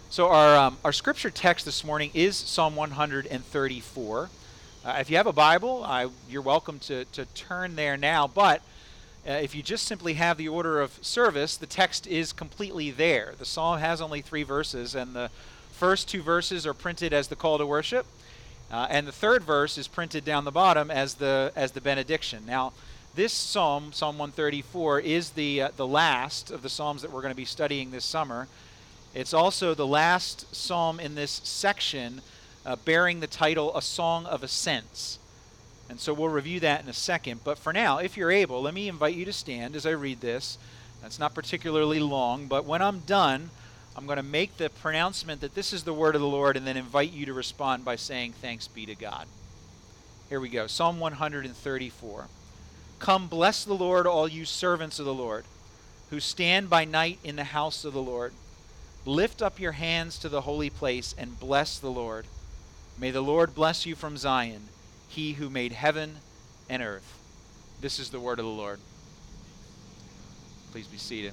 So our scripture text this morning is Psalm 134. If you have a Bible, you're welcome to turn there now. But if you just simply have the order of service, the text is completely there. The psalm has only 3 verses, and the first 2 verses are printed as the call to worship, and the third verse is printed down the bottom as the benediction. Now, this psalm, Psalm 134, is the last of the psalms that we're going to be studying this summer. It's also the last psalm in this section bearing the title, A Song of Ascents. And so we'll review that in a second. But for now, if you're able, let me invite you to stand as I read this. It's not particularly long, but when I'm done, I'm going to make the pronouncement that this is the word of the Lord and then invite you to respond by saying, "Thanks be to God." Here we go. Psalm 134. Come, bless the Lord, all you servants of the Lord, who stand by night in the house of the Lord. Lift up your hands to the holy place and bless the Lord. May the Lord bless you from Zion, he who made heaven and earth. This is the word of the Lord. Please be seated.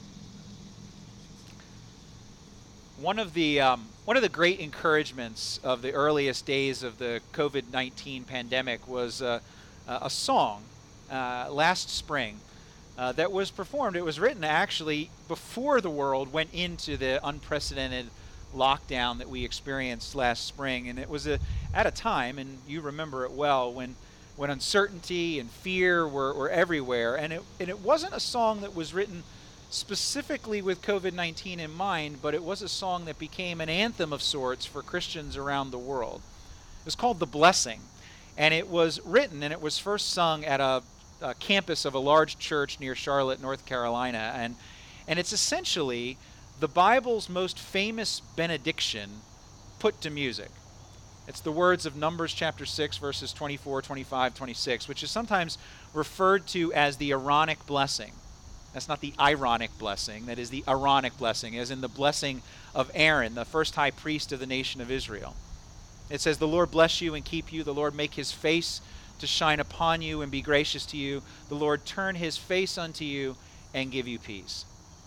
One of the great encouragements of the earliest days of the COVID-19 pandemic was a song last spring that was performed. It was written actually before the world went into the unprecedented lockdown that we experienced last spring. And it was at a time, and you remember it well, when uncertainty and fear were everywhere. And it wasn't a song that was written specifically with COVID-19 in mind, but it was a song that became an anthem of sorts for Christians around the world. It was called The Blessing. And it was written and it was first sung at a campus of a large church near Charlotte, North Carolina, and it's essentially the Bible's most famous benediction put to music. It's the words of Numbers chapter 6, verses 24, 25, 26, which is sometimes referred to as the Aaronic blessing. That's not the ironic blessing, that is the Aaronic blessing, as in the blessing of Aaron, the first high priest of the nation of Israel. It says, "The Lord bless you and keep you. The Lord make his face to shine upon you and be gracious to you. The Lord turn his face unto you and give you peace."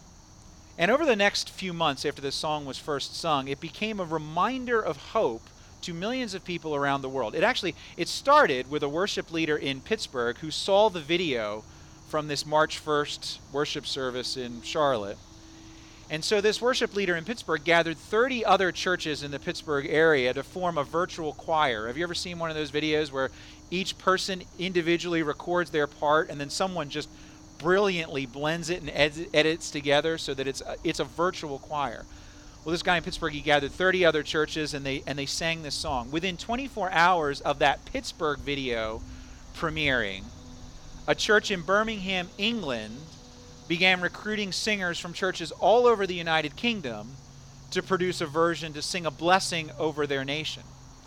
And over the next few months after this song was first sung, it became a reminder of hope to millions of people around the world. It started with a worship leader in Pittsburgh who saw the video from this March 1st worship service in Charlotte. And so this worship leader in Pittsburgh gathered 30 other churches in the Pittsburgh area to form a virtual choir. Have you ever seen one of those videos where each person individually records their part and then someone just brilliantly blends it and edits together so that it's a virtual choir? Well, this guy in Pittsburgh, he gathered 30 other churches and they sang this song. Within 24 hours of that Pittsburgh video premiering, a church in Birmingham, England, began recruiting singers from churches all over the United Kingdom to produce a version to sing a blessing over their nation.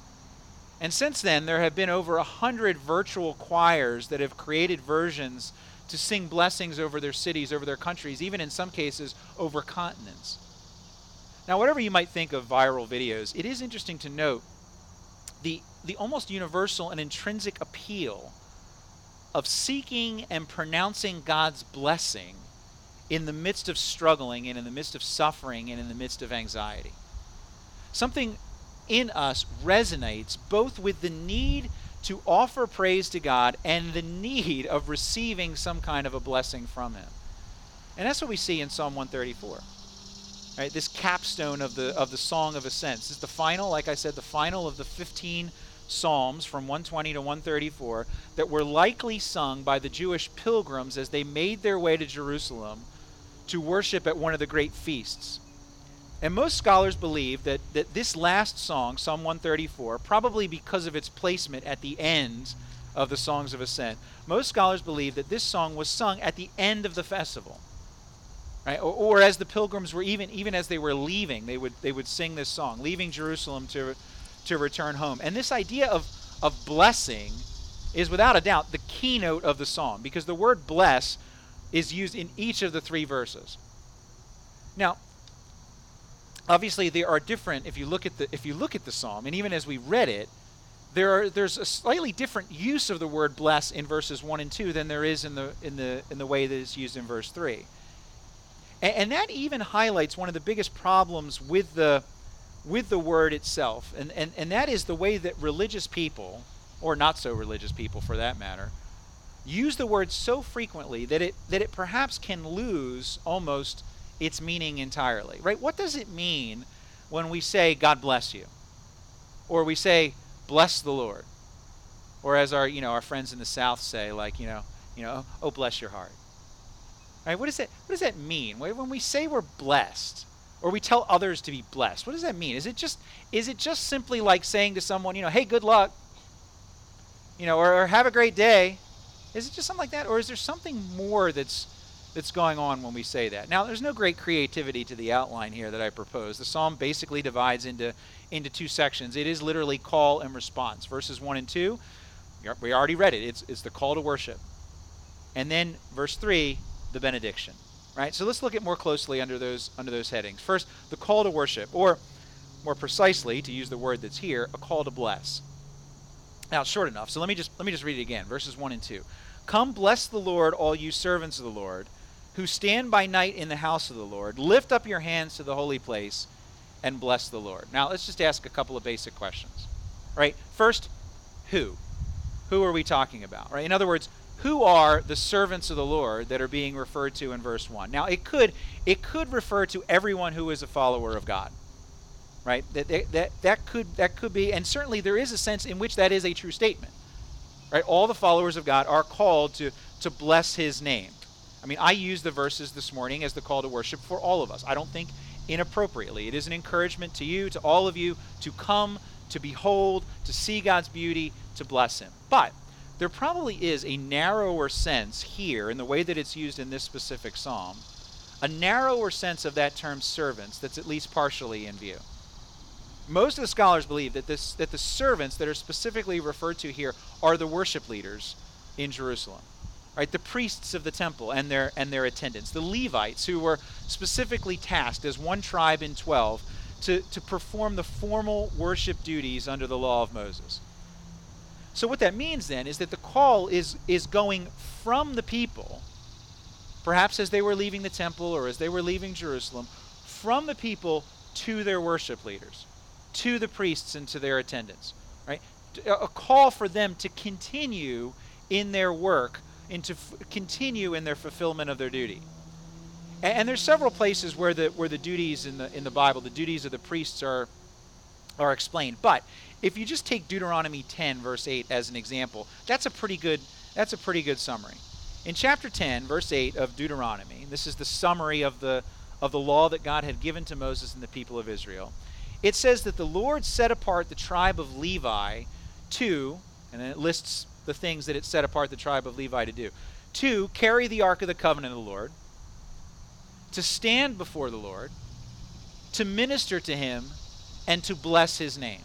And since then, there have been over 100 virtual choirs that have created versions to sing blessings over their cities, over their countries, even in some cases over continents. Now, whatever you might think of viral videos, it is interesting to note the almost universal and intrinsic appeal of seeking and pronouncing God's blessing in the midst of struggling and in the midst of suffering and in the midst of anxiety. Something in us resonates both with the need to offer praise to God and the need of receiving some kind of a blessing from him. And that's what we see in Psalm 134. Right, this capstone of the Song of Ascents. This is the final, like I said, the final of the 15 Psalms from 120 to 134 that were likely sung by the Jewish pilgrims as they made their way to Jerusalem to worship at one of the great feasts. And most scholars believe that this last song, Psalm 134, probably because of its placement at the end of the Songs of Ascent, most scholars believe that this song was sung at the end of the festival. Right? Or as the pilgrims were, even as they were leaving, they would sing this song, leaving Jerusalem to return home. And this idea of blessing is without a doubt the keynote of the psalm, because the word bless is used in each of the 3 verses. Now, obviously there are different, if you look at the psalm, and even as we read it, there's a slightly different use of the word bless in verses 1 and 2 than there is in the way that it's used in verse 3. And that even highlights one of the biggest problems with the word itself. And that is the way that religious people, or not so religious people for that matter, use the word so frequently that it perhaps can lose almost its meaning entirely. Right? What does it mean when we say God bless you? Or we say bless the Lord? Or as our friends in the South say, like, oh bless your heart. Right? What does that mean? When we say we're blessed, or we tell others to be blessed, what does that mean? Is it just simply like saying to someone, hey, good luck, or have a great day? Is it just something like that, or is there something more that's going on when we say that? Now, there's no great creativity to the outline here that I propose. The psalm basically divides into two sections. It is literally call and response. Verses 1 and 2, we already read it. It's the call to worship, and then verse 3, the benediction. Right? So let's look at more closely under those headings. First, the call to worship, or more precisely, to use the word that's here, a call to bless. Now, it's short enough, so let me just read it again. Verses 1 and 2. Come, bless the Lord, all you servants of the Lord, who stand by night in the house of the Lord. Lift up your hands to the holy place and bless the Lord. Now, let's just ask a couple of basic questions. Right? First, who? Who are we talking about? Right? In other words, who are the servants of the Lord that are being referred to in verse 1? Now, it could refer to everyone who is a follower of God. Right? That could be, and certainly there is a sense in which that is a true statement. Right? All the followers of God are called to bless his name. I mean, I used the verses this morning as the call to worship for all of us. I don't think inappropriately. It is an encouragement to you, to all of you, to come, to behold, to see God's beauty, to bless him. But there probably is a narrower sense here in the way that it's used in this specific psalm, a narrower sense of that term servants that's at least partially in view. Most of the scholars believe that the servants that are specifically referred to here are the worship leaders in Jerusalem. Right, the priests of the temple and their attendants, the Levites, who were specifically tasked as one tribe in 12 to perform the formal worship duties under the law of Moses. So what that means then is that the call is going from the people, perhaps as they were leaving the temple or as they were leaving Jerusalem, from the people to their worship leaders, to the priests and to their attendants. Right, a call for them to continue in their work and to continue in their fulfillment of their duty. And there's several places where the duties in the Bible, the duties of the priests are explained. But if you just take Deuteronomy 10 verse 8 as an example, that's a pretty good summary. In chapter 10 verse 8 of Deuteronomy, this is the summary of the law that God had given to Moses and the people of Israel. It says that the Lord set apart the tribe of Levi to, and then it lists the things that it set apart the tribe of Levi to do. To carry the ark of the covenant of the Lord, to stand before the Lord, to minister to him, and to bless his name.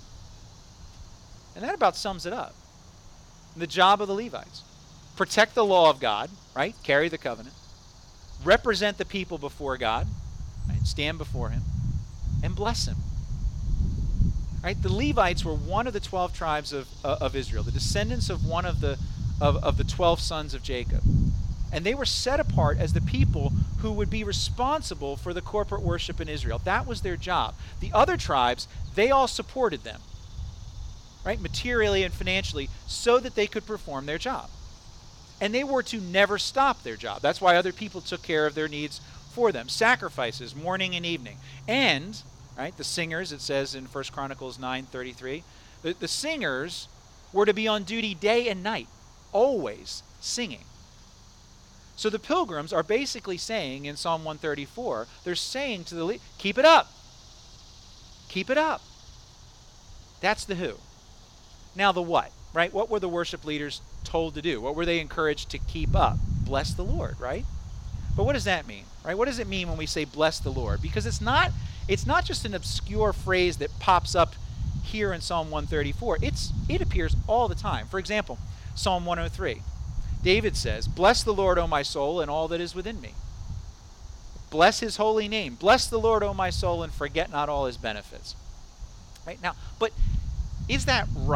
And that about sums it up. The job of the Levites. Protect the law of God, right? Carry the covenant. Represent the people before God, right? Stand before him, and bless him. Right? The Levites were one of the 12 tribes of Israel, the descendants of one of the 12 sons of Jacob. And they were set apart as the people who would be responsible for the corporate worship in Israel. That was their job. The other tribes, they all supported them, right? Materially and financially, so that they could perform their job. And they were to never stop their job. That's why other people took care of their needs for them. Sacrifices, morning and evening. And right, the singers, it says in 1 Chronicles 9:33, the singers were to be on duty day and night, always singing. So the pilgrims are basically saying in Psalm 134, they're saying to the keep it up. Keep it up. That's the who. Now the what, right? What were the worship leaders told to do? What were they encouraged to keep up? Bless the Lord, right? But what does that mean, right? What does it mean when we say bless the Lord? Because it's not just an obscure phrase that pops up here in Psalm 134. It appears all the time. For example, Psalm 103. David says, "Bless the Lord, O my soul, and all that is within me. Bless his holy name. Bless the Lord, O my soul, and forget not all his benefits." Right? Now, but is that right?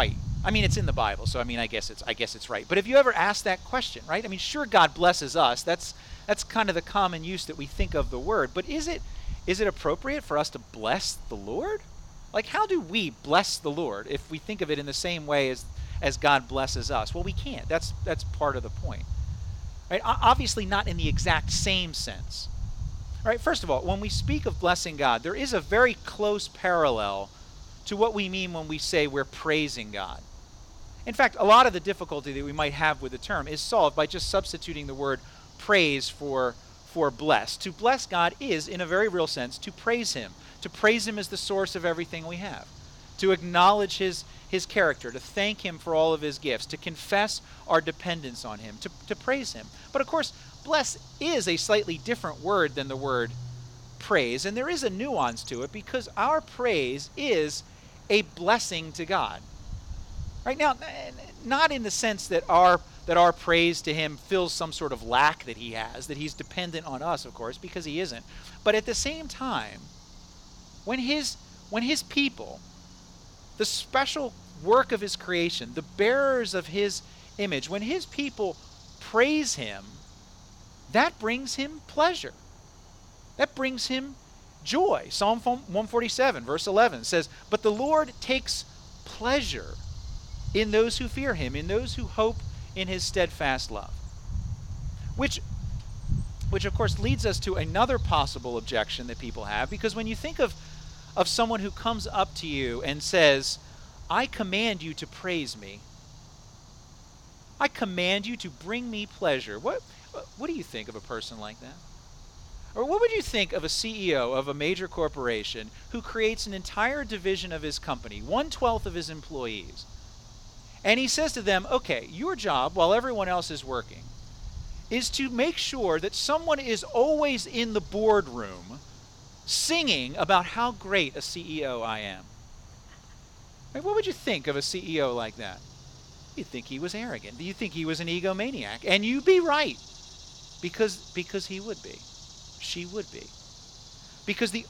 I mean, it's in the Bible, so I mean, I guess it's right. But have you ever asked that question, right? I mean, sure, God blesses us. That's kind of the common use that we think of the word. But is it appropriate for us to bless the Lord? Like, how do we bless the Lord if we think of it in the same way as God blesses us? Well, we can't. That's part of the point, right? Obviously, not in the exact same sense. All right. First of all, when we speak of blessing God, there is a very close parallel to what we mean when we say we're praising God. In fact, a lot of the difficulty that we might have with the term is solved by just substituting the word praise for bless. To bless God is, in a very real sense, to praise him. To praise him as the source of everything we have. To acknowledge his character, to thank him for all of his gifts, to confess our dependence on him, to praise him. But of course, bless is a slightly different word than the word praise, and there is a nuance to it because our praise is a blessing to God. Right now, not in the sense that our praise to him fills some sort of lack that he has, that he's dependent on us, of course, because he isn't. But at the same time, when his people, the special work of his creation, the bearers of his image, when his people praise him, that brings him pleasure. That brings him joy. Psalm 147, verse 11 says, "But the Lord takes pleasure in those who fear him, in those who hope in his steadfast love." Which of course leads us to another possible objection that people have, because when you think of someone who comes up to you and says, "I command you to praise me. I command you to bring me pleasure." What do you think of a person like that? Or what would you think of a CEO of a major corporation who creates an entire division of his company, 1/12 of his employees, and he says to them, "Okay, your job, while everyone else is working, is to make sure that someone is always in the boardroom singing about how great a CEO I am." Right? What would you think of a CEO like that? You'd think he was arrogant. Do you think he was an egomaniac? And you'd be right, because he would be. She would be. Because the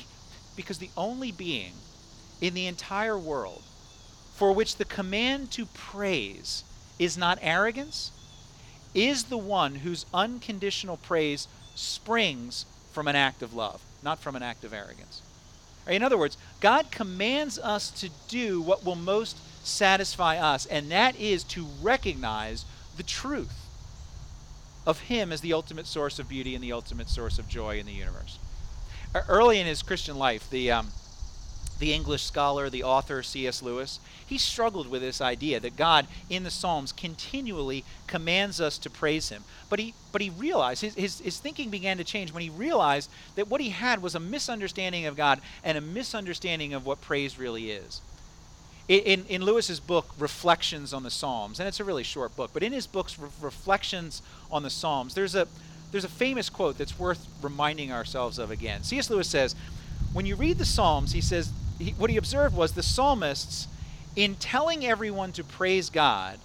only being in the entire world for which the command to praise is not arrogance is the one whose unconditional praise springs from an act of love, not from an act of arrogance. In other words, God commands us to do what will most satisfy us, and that is to recognize the truth of him as the ultimate source of beauty and the ultimate source of joy in the universe. Early in his Christian life, the English scholar, the author C.S. Lewis, he struggled with this idea that God in the Psalms continually commands us to praise him. But he realized, his thinking began to change when he realized that what he had was a misunderstanding of God and a misunderstanding of what praise really is. In Lewis's book, Reflections on the Psalms, and it's a really short book, but in his book's Reflections on the Psalms, there's a famous quote that's worth reminding ourselves of again. C.S. Lewis says, when you read the Psalms, he says, what he observed was the psalmists, in telling everyone to praise God,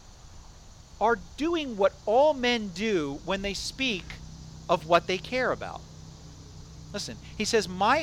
are doing what all men do when they speak of what they care about. Listen, he says, my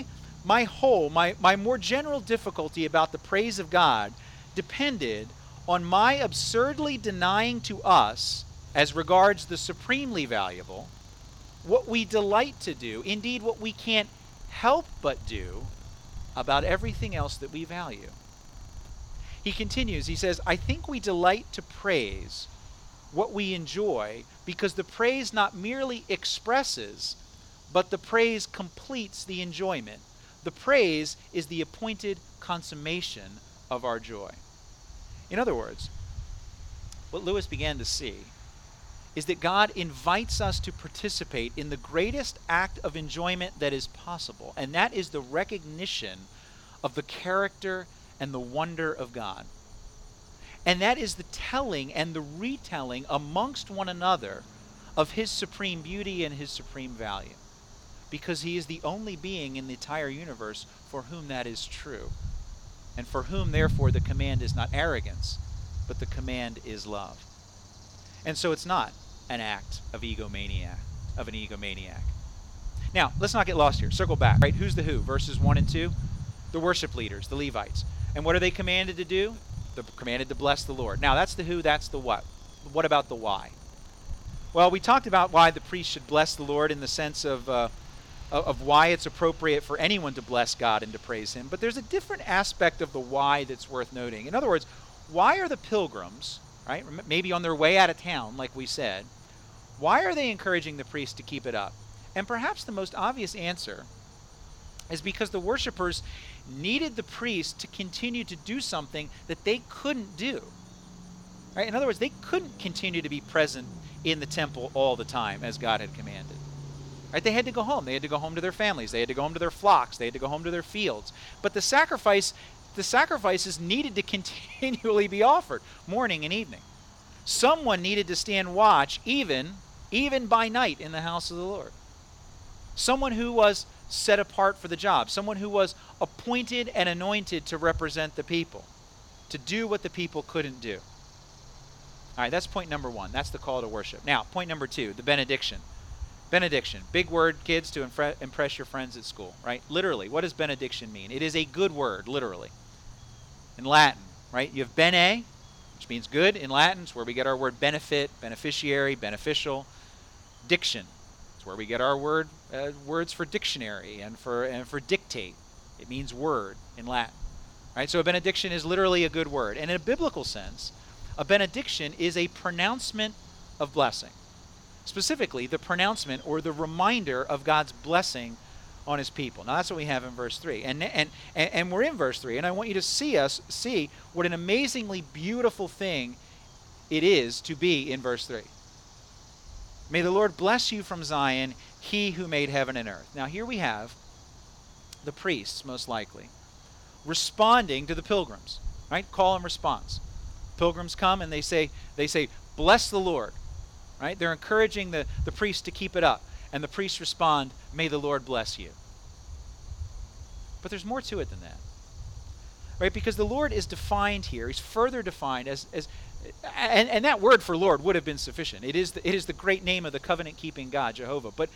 more general difficulty about the praise of God depended on my absurdly denying to us, as regards the supremely valuable, what we delight to do, indeed what we can't help but do about everything else that we value. He continues, he says, I think we delight to praise what we enjoy because the praise not merely expresses, but the praise completes the enjoyment. The praise is the appointed consummation of our joy. In other words, what Lewis began to see is that God invites us to participate in the greatest act of enjoyment that is possible, and that is the recognition of the character and the wonder of God. And that is the telling and the retelling amongst one another of his supreme beauty and his supreme value, because he is the only being in the entire universe for whom that is true, and for whom, therefore, the command is not arrogance, but the command is love. And so it's not an act of an egomaniac. Now, let's not get lost here. Circle back, right? Who's the who? Verses 1 and 2. The worship leaders, the Levites. And what are they commanded to do? commanded to bless the Lord. Now, that's the who, that's the what. What about the why? Well, we talked about why the priest should bless the Lord in the sense of why it's appropriate for anyone to bless God and to praise him. But there's a different aspect of the why that's worth noting. In other words, why are the pilgrims, right, maybe on their way out of town, like we said, why are they encouraging the priest to keep it up? And perhaps the most obvious answer is because the worshipers needed the priest to continue to do something that they couldn't do. Right? In other words, they couldn't continue to be present in the temple all the time as God had commanded. Right? They had to go home. They had to go home to their families. They had to go home to their flocks. They had to go home to their fields. But the sacrifices needed to continually be offered morning and evening. Someone needed to stand watch even by night in the house of the Lord. Someone who was set apart for the job. Someone who was appointed and anointed to represent the people, to do what the people couldn't do. All right, that's point number one. That's the call to worship. Now, point number two, the benediction. Benediction. Big word, kids, to impress your friends at school, right? Literally, what does benediction mean? It is a good word, literally. In Latin, right? You have bene, which means good in Latin. It's where we get our word benefit, beneficiary, beneficial. Diction. It's where we get our words for dictionary and for dictate. It means word in Latin. Right? So a benediction is literally a good word. And in a biblical sense, a benediction is a pronouncement of blessing. Specifically, the pronouncement or the reminder of God's blessing on his people. Now that's what we have in verse 3. And we're in verse 3, and I want you to see what an amazingly beautiful thing it is to be in verse 3. May the Lord bless you from Zion, he who made heaven and earth. Now here we have the priests, most likely, responding to the pilgrims, right? Call and response. Pilgrims come and they say, bless the Lord, right? They're encouraging the priest to keep it up. And the priests respond, may the Lord bless you. But there's more to it than that, right? Because the Lord is defined here. He's further defined and that word for Lord would have been sufficient. It is the great name of the covenant-keeping God, Jehovah. But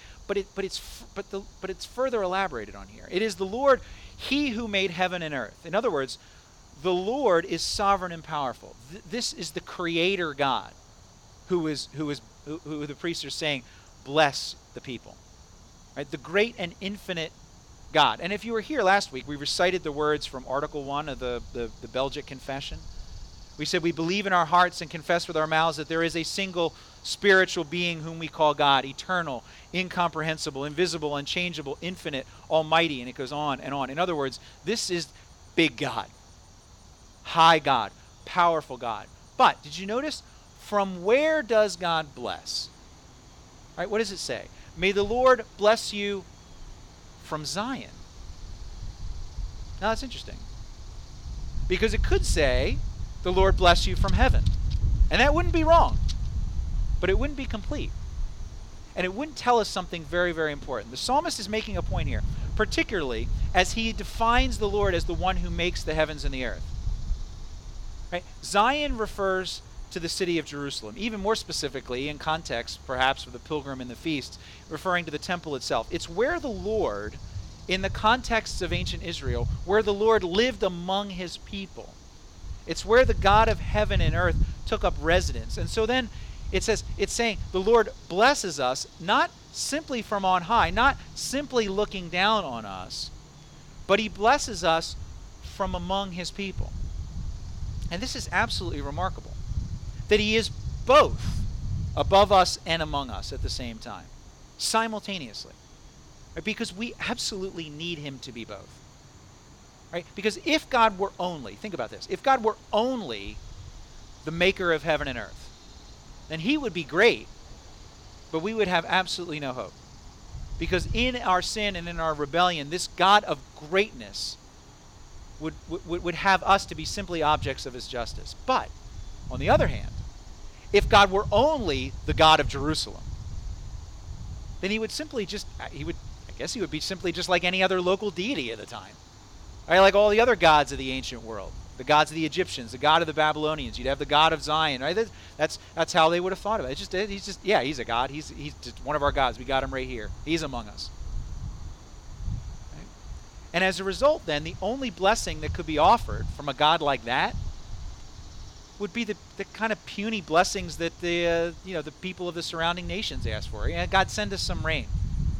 it's further elaborated on here. It is the Lord, he who made heaven and earth. In other words, the Lord is sovereign and powerful. This is the Creator God, who the priests are saying, bless the people. Right? The great and infinite God. And if you were here last week, we recited the words from Article 1 of the Belgic Confession. We said we believe in our hearts and confess with our mouths that there is a single spiritual being whom we call God, eternal, incomprehensible, invisible, unchangeable, infinite, almighty, and it goes on and on. In other words, this is big God, high God, powerful God. But did you notice, from where does God bless? Right? What does it say? May the Lord bless you from Zion. Now that's interesting, because it could say, the Lord bless you from heaven. And that wouldn't be wrong, but it wouldn't be complete. And it wouldn't tell us something very, very important. The psalmist is making a point here, particularly as he defines the Lord as the one who makes the heavens and the earth. Right? Zion refers to the city of Jerusalem, even more specifically in context, perhaps, with the pilgrim and the feasts, referring to the temple itself. It's where the Lord, in the contexts of ancient Israel, where the Lord lived among his people. It's where the God of heaven and earth took up residence. And so then it's saying the Lord blesses us not simply from on high, not simply looking down on us, but he blesses us from among his people. And this is absolutely remarkable, that he is both above us and among us at the same time, simultaneously. Right? Because we absolutely need him to be both. Right? Because if God were only, think about this, if God were only the maker of heaven and earth, then he would be great, but we would have absolutely no hope. Because in our sin and in our rebellion, this God of greatness would have us to be simply objects of his justice. But, on the other hand, if God were only the God of Jerusalem, then he would be simply just like any other local deity at the time. Right, like all the other gods of the ancient world, the gods of the Egyptians, the god of the Babylonians. You'd have the god of Zion. Right? That's how they would have thought of it. He's a god. He's just one of our gods. We got him right here. He's among us. Right? And as a result, then, the only blessing that could be offered from a God like that would be the kind of puny blessings that the people of the surrounding nations asked for. God, send us some rain.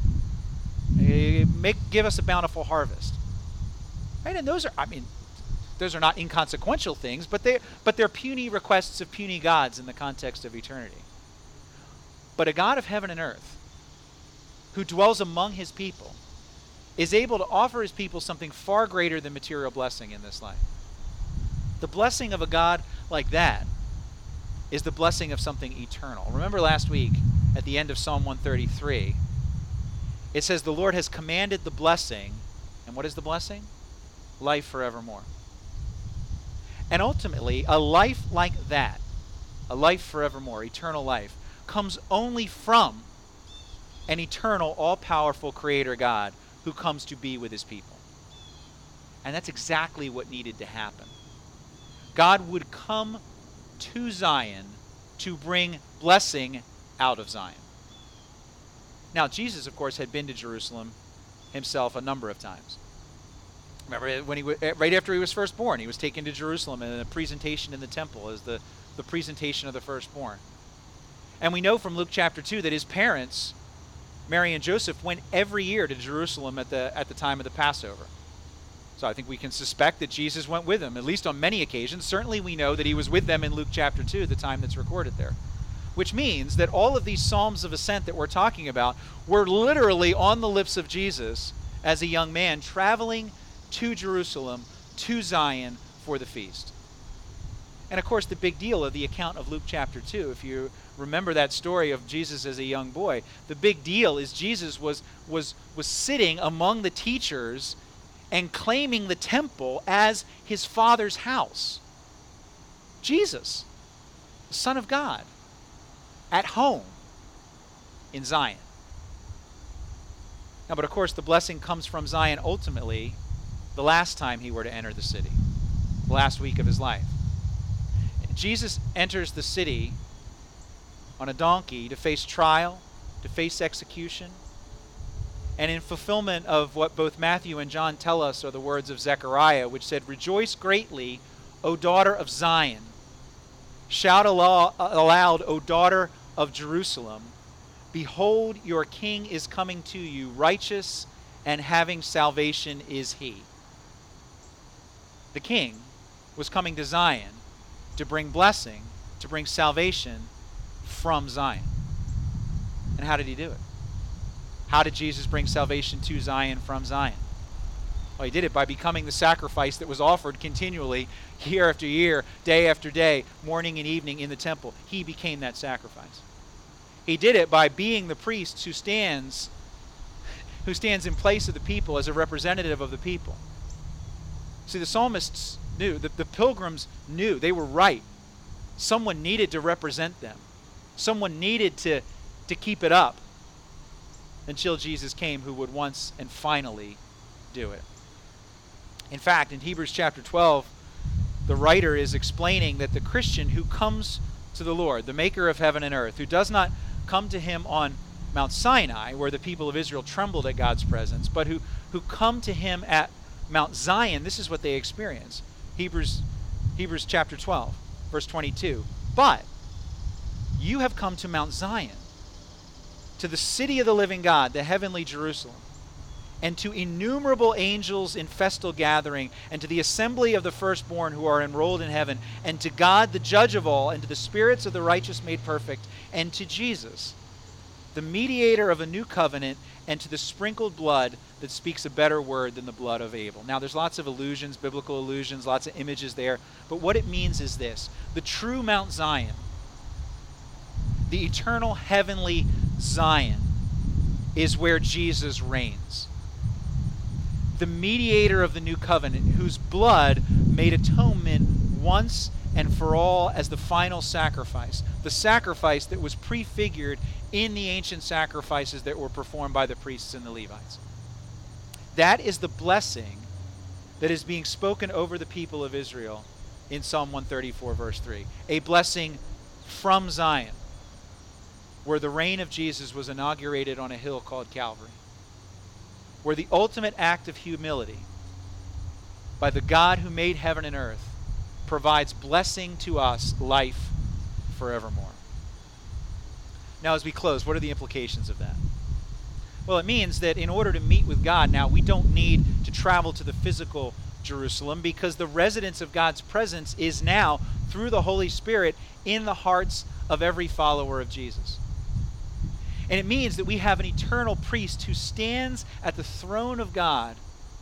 Give us a bountiful harvest. Right? And those are not inconsequential things, but they're puny requests of puny gods in the context of eternity. But a God of heaven and earth, who dwells among his people, is able to offer his people something far greater than material blessing in this life. The blessing of a God like that is the blessing of something eternal. Remember last week at the end of Psalm 133, it says the Lord has commanded the blessing, and what is the blessing? Life forevermore. And ultimately, a life like that, a life forevermore, eternal life, comes only from an eternal, all-powerful Creator God who comes to be with his people. And that's exactly what needed to happen. God would come to Zion to bring blessing out of Zion. Now, Jesus, of course, had been to Jerusalem himself a number of times. Remember, when right after he was first born, he was taken to Jerusalem in a presentation in the temple as the presentation of the firstborn. And we know from Luke chapter 2 that his parents, Mary and Joseph, went every year to Jerusalem at the time of the Passover. So I think we can suspect that Jesus went with them, at least on many occasions. Certainly we know that he was with them in Luke chapter 2, the time that's recorded there. Which means that all of these Psalms of Ascent that we're talking about were literally on the lips of Jesus as a young man traveling to Jerusalem, to Zion for the feast. And of course the big deal of the account of Luke chapter 2, if you remember that story of Jesus as a young boy, the big deal is Jesus was sitting among the teachers and claiming the temple as his Father's house. Jesus, the Son of God, at home in Zion. Now, but of course, the blessing comes from Zion ultimately the last time he were to enter the city, the last week of his life. Jesus enters the city on a donkey to face trial, to face execution. And in fulfillment of what both Matthew and John tell us are the words of Zechariah, which said, "Rejoice greatly, O daughter of Zion. Shout aloud, O daughter of Jerusalem. Behold, your king is coming to you, righteous and having salvation is he." The king was coming to Zion to bring blessing, to bring salvation from Zion. And how did he do it? How did Jesus bring salvation to Zion from Zion? Well, he did it by becoming the sacrifice that was offered continually, year after year, day after day, morning and evening in the temple. He became that sacrifice. He did it by being the priest who stands in place of the people as a representative of the people. See, the psalmists knew, the pilgrims knew, they were right. Someone needed to represent them. Someone needed to keep it up until Jesus came, who would once and finally do it. In fact, in Hebrews chapter 12, the writer is explaining that the Christian who comes to the Lord, the maker of heaven and earth, who does not come to him on Mount Sinai, where the people of Israel trembled at God's presence, but who come to him at Mount Zion, this is what they experience. Hebrews chapter 12, verse 22. But you have come to Mount Zion, to the city of the living God, the heavenly Jerusalem, and to innumerable angels in festal gathering, and to the assembly of the firstborn who are enrolled in heaven, and to God the judge of all, and to the spirits of the righteous made perfect, and to Jesus, the mediator of a new covenant, and to the sprinkled blood that speaks a better word than the blood of Abel. Now there's lots of allusions, biblical allusions, lots of images there, but what it means is this: the true Mount Zion, the eternal heavenly Zion, is where Jesus reigns. The mediator of the new covenant, whose blood made atonement once and for all as the final sacrifice, the sacrifice that was prefigured in the ancient sacrifices that were performed by the priests and the Levites. That is the blessing that is being spoken over the people of Israel in Psalm 134, verse 3. A blessing from Zion, where the reign of Jesus was inaugurated on a hill called Calvary, where the ultimate act of humility by the God who made heaven and earth provides blessing to us, life forevermore. Now, as we close, what are the implications of that? Well, it means that in order to meet with God now, we don't need to travel to the physical Jerusalem, because the residence of God's presence is now, through the Holy Spirit, in the hearts of every follower of Jesus. And it means that we have an eternal priest who stands at the throne of God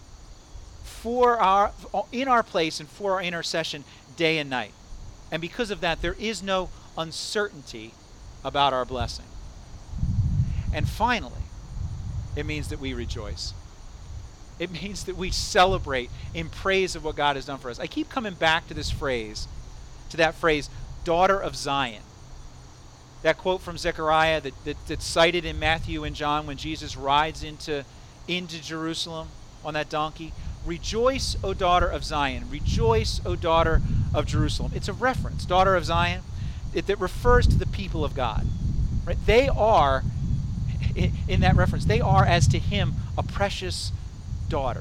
in our place and for our intercession day and night. And because of that, there is no uncertainty about our blessing. And finally, it means that we rejoice. It means that we celebrate in praise of what God has done for us. I keep coming back to that phrase, daughter of Zion. That quote from Zechariah that's cited in Matthew and John when Jesus rides into Jerusalem on that donkey. Rejoice, O daughter of Zion. Rejoice, O daughter of Jerusalem. It's a reference, daughter of Zion, that refers to the people of God. Right? They are, in that reference, they are as to him a precious daughter.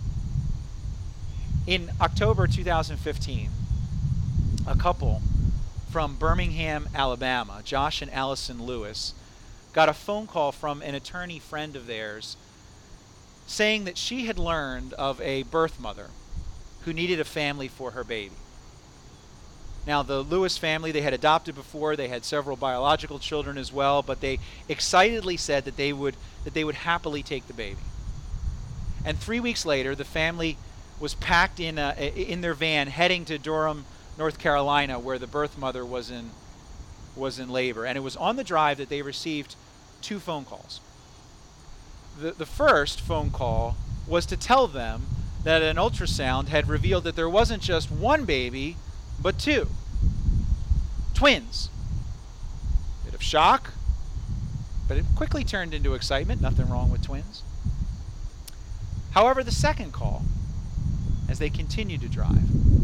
In October 2015, a couple from Birmingham, Alabama, Josh and Allison Lewis, got a phone call from an attorney friend of theirs saying that she had learned of a birth mother who needed a family for her baby. Now, the Lewis family, they had adopted before, they had several biological children as well, but they excitedly said that they would happily take the baby. And 3 weeks later, the family was packed in their van heading to Durham, North Carolina, where the birth mother was in labor. And it was on the drive that they received 2 phone calls. The first phone call was to tell them that an ultrasound had revealed that there wasn't just one baby, but 2. Twins. Bit of shock, but it quickly turned into excitement. Nothing wrong with twins. However, the second call, as they continued to drive,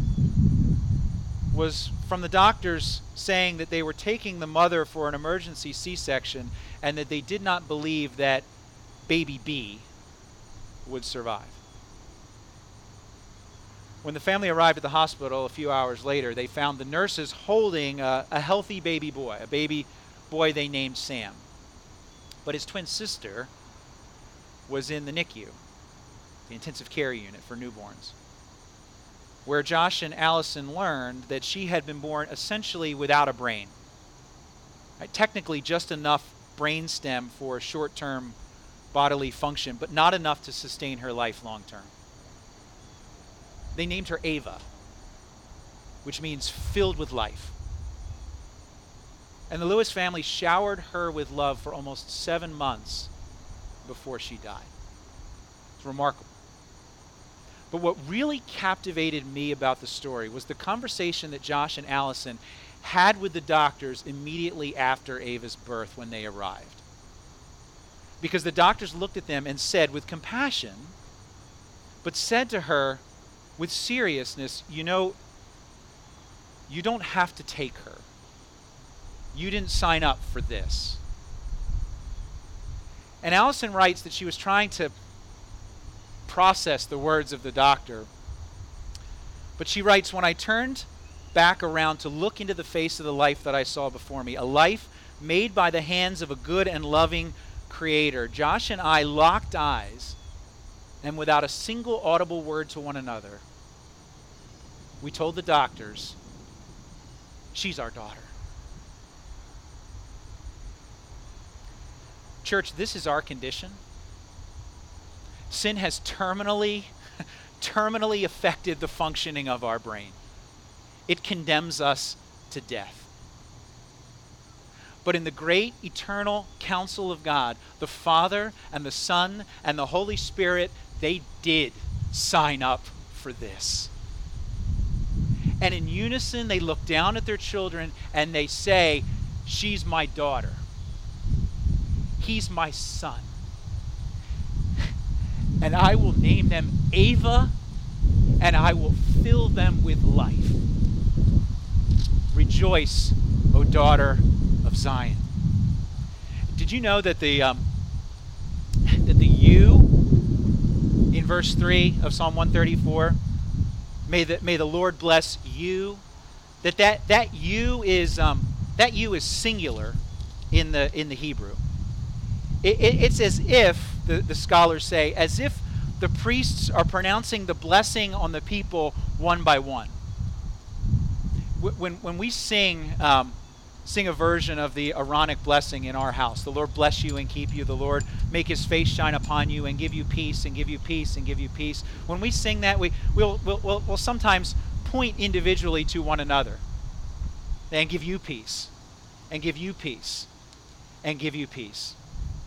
was from the doctors saying that they were taking the mother for an emergency C-section and that they did not believe that baby B would survive. When the family arrived at the hospital a few hours later, they found the nurses holding a healthy baby boy, a baby boy they named Sam. But his twin sister was in the NICU, the intensive care unit for newborns, where Josh and Allison learned that she had been born essentially without a brain. Right? Technically just enough brainstem for short-term bodily function, but not enough to sustain her life long-term. They named her Ava, which means filled with life. And the Lewis family showered her with love for almost 7 months before she died. It's remarkable. But what really captivated me about the story was the conversation that Josh and Allison had with the doctors immediately after Ava's birth when they arrived. Because the doctors looked at them and said with compassion, but said to her with seriousness, you know, you don't have to take her. You didn't sign up for this. And Allison writes that she was trying to process the words of the doctor. But she writes, when I turned back around to look into the face of the life that I saw before me, a life made by the hands of a good and loving Creator, Josh and I locked eyes, and without a single audible word to one another, we told the doctors, she's our daughter. Church, this is our condition. Sin has terminally affected the functioning of our brain. It condemns us to death. But in the great eternal counsel of God, the Father and the Son and the Holy Spirit, they did sign up for this. And in unison, they look down at their children and they say, she's my daughter. He's my son. And I will name them Ava, and I will fill them with life. Rejoice, O daughter of Zion. Did you know that the you in verse 3 of Psalm 134 May the Lord bless you. That you is singular in the Hebrew. It's as if the scholars say, as if the priests are pronouncing the blessing on the people one by one. When we sing a version of the Aaronic blessing in our house, the Lord bless you and keep you, the Lord make his face shine upon you and give you peace and give you peace and give you peace. When we sing that, we'll sometimes point individually to one another and give you peace and give you peace and give you peace.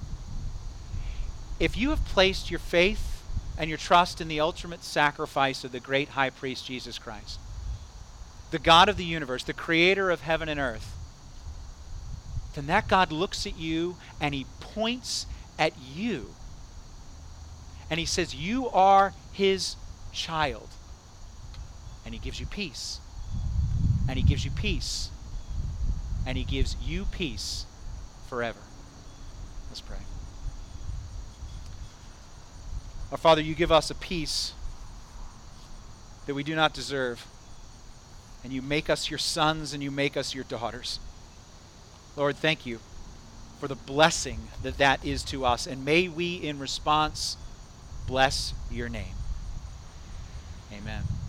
If you have placed your faith and your trust in the ultimate sacrifice of the great high priest Jesus Christ, the God of the universe, the creator of heaven and earth, then that God looks at you and he points at you. And he says, you are his child. And he gives you peace. And he gives you peace. And he gives you peace forever. Let's pray. Our Father, you give us a peace that we do not deserve. And you make us your sons and you make us your daughters. Lord, thank you for the blessing that is to us. And may we, in response, bless your name. Amen.